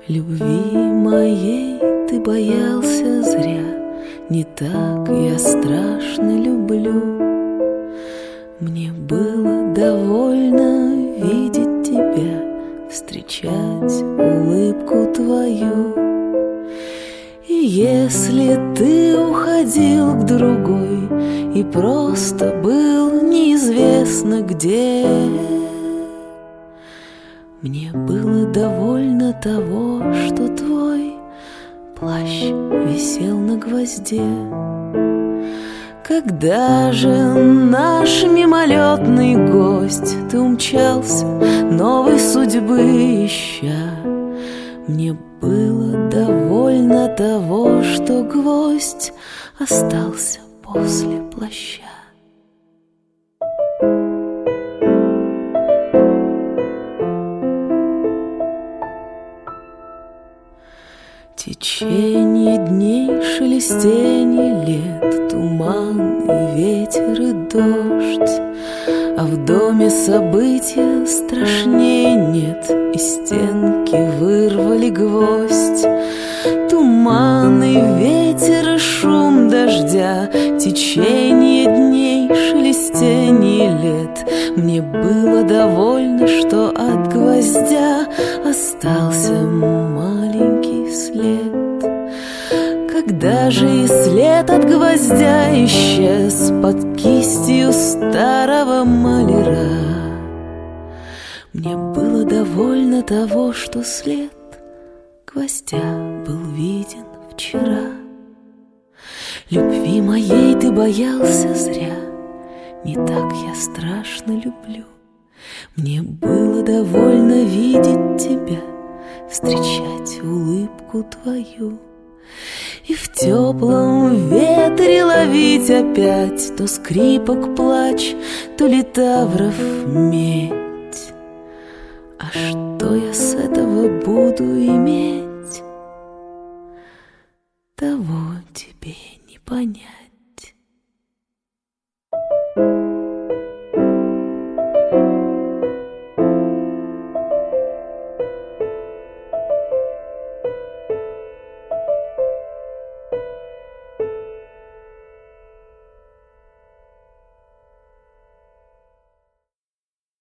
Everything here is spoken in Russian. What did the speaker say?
Любви моей ты боялся зря, не так я страшно люблю. Мне было довольно видеть тебя, встречать улыбку твою. И если ты уходил к другой и просто был неизвестно где, мне было довольно того, что твой плащ висел на гвозде. Когда же наш мимолетный гость, ты умчался, новой судьбы ища, мне было довольно того, что гвоздь остался после плаща. Течение дней, шелестенье лет, туман и ветер и дождь, а в доме события страшнее нет, и стенки вырвали гвоздь. Туман и ветер и шум дождя, течение дней, шелестенье лет. Мне было довольно, что от гвоздя остался маленький след. Когда же и след от гвоздя исчез под кистью старого маляра, мне было довольно того, что след гвоздя был виден вчера. Любви моей ты боялся зря, не так я страшно люблю. Мне было довольно видеть тебя, встречать улыбку твою. И в теплом ветре ловить опять то скрипок плач, то литавров медь. А что я с этого буду иметь?